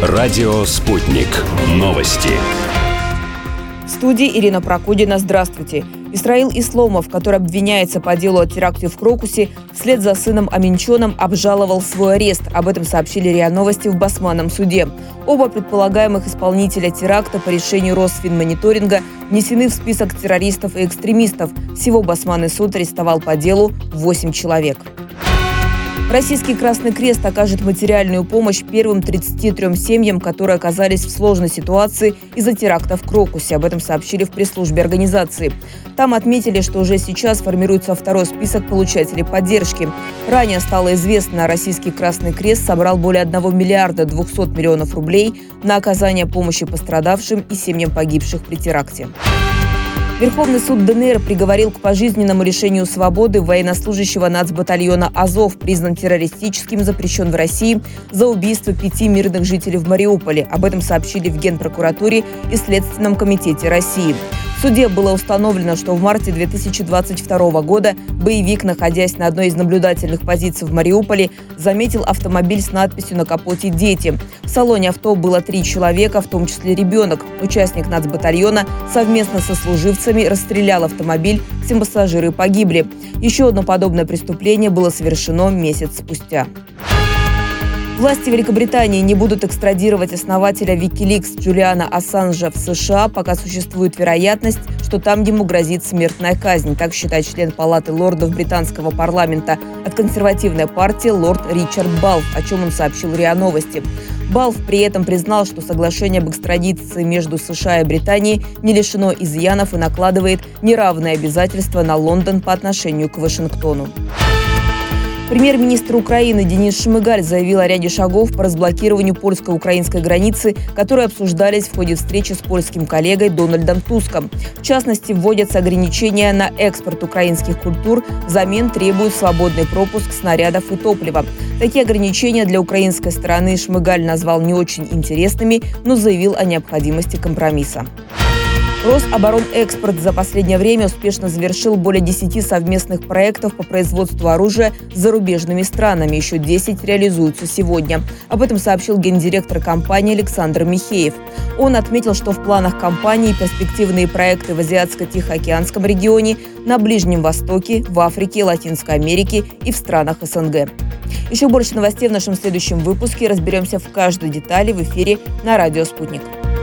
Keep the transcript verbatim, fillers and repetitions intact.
Радио «Спутник». Новости. В студии Ирина Прокудина. Здравствуйте. Исраил Исломов, который обвиняется по делу о теракте в Крокусе, вслед за сыном Аминчоном обжаловал свой арест. Об этом сообщили РИА Новости в Басманном суде. Оба предполагаемых исполнителя теракта по решению Росфинмониторинга внесены в список террористов и экстремистов. Всего Басманный суд арестовал по делу восемь человек. Российский Красный Крест окажет материальную помощь первым тридцати трём семьям, которые оказались в сложной ситуации из-за теракта в Крокусе. Об этом сообщили в пресс-службе организации. Там отметили, что уже сейчас формируется второй список получателей поддержки. Ранее стало известно, Российский Красный Крест собрал более одного миллиарда двухсот миллионов рублей на оказание помощи пострадавшим и семьям погибших при теракте. Верховный суд ДНР приговорил к пожизненному лишению свободы военнослужащего нацбатальона «Азов», признан террористическим, запрещен в России, за убийство пяти мирных жителей в Мариуполе. Об этом сообщили в Генпрокуратуре и Следственном комитете России. В суде было установлено, что в марте две тысячи двадцать второго года боевик, находясь на одной из наблюдательных позиций в Мариуполе, заметил автомобиль с надписью на капоте «Дети». В салоне авто было три человека, в том числе ребенок. Участник нацбатальона совместно со служивцами расстрелял автомобиль, все пассажиры погибли. Еще одно подобное преступление было совершено месяц спустя. Власти Великобритании не будут экстрадировать основателя Wikileaks Джулиана Ассанжа в США, пока существует вероятность, что там ему грозит смертная казнь. Так считает член Палаты лордов британского парламента от консервативной партии лорд Ричард Балф, о чем он сообщил РИА Новости. Балф при этом признал, что соглашение об экстрадиции между США и Британией не лишено изъянов и накладывает неравные обязательства на Лондон по отношению к Вашингтону. Премьер-министр Украины Денис Шмыгаль заявил о ряде шагов по разблокированию польско-украинской границы, которые обсуждались в ходе встречи с польским коллегой Дональдом Туском. В частности, вводятся ограничения на экспорт украинских культур, взамен требуют свободный пропуск снарядов и топлива. Такие ограничения для украинской стороны Шмыгаль назвал не очень интересными, но заявил о необходимости компромисса. Рособоронэкспорт за последнее время успешно завершил более десяти совместных проектов по производству оружия с зарубежными странами. Еще десять реализуются сегодня. Об этом сообщил гендиректор компании Александр Михеев. Он отметил, что в планах компании перспективные проекты в Азиатско-Тихоокеанском регионе, на Ближнем Востоке, в Африке, Латинской Америке и в странах СНГ. Еще больше новостей в нашем следующем выпуске. Разберемся в каждой детали в эфире на радио «Спутник».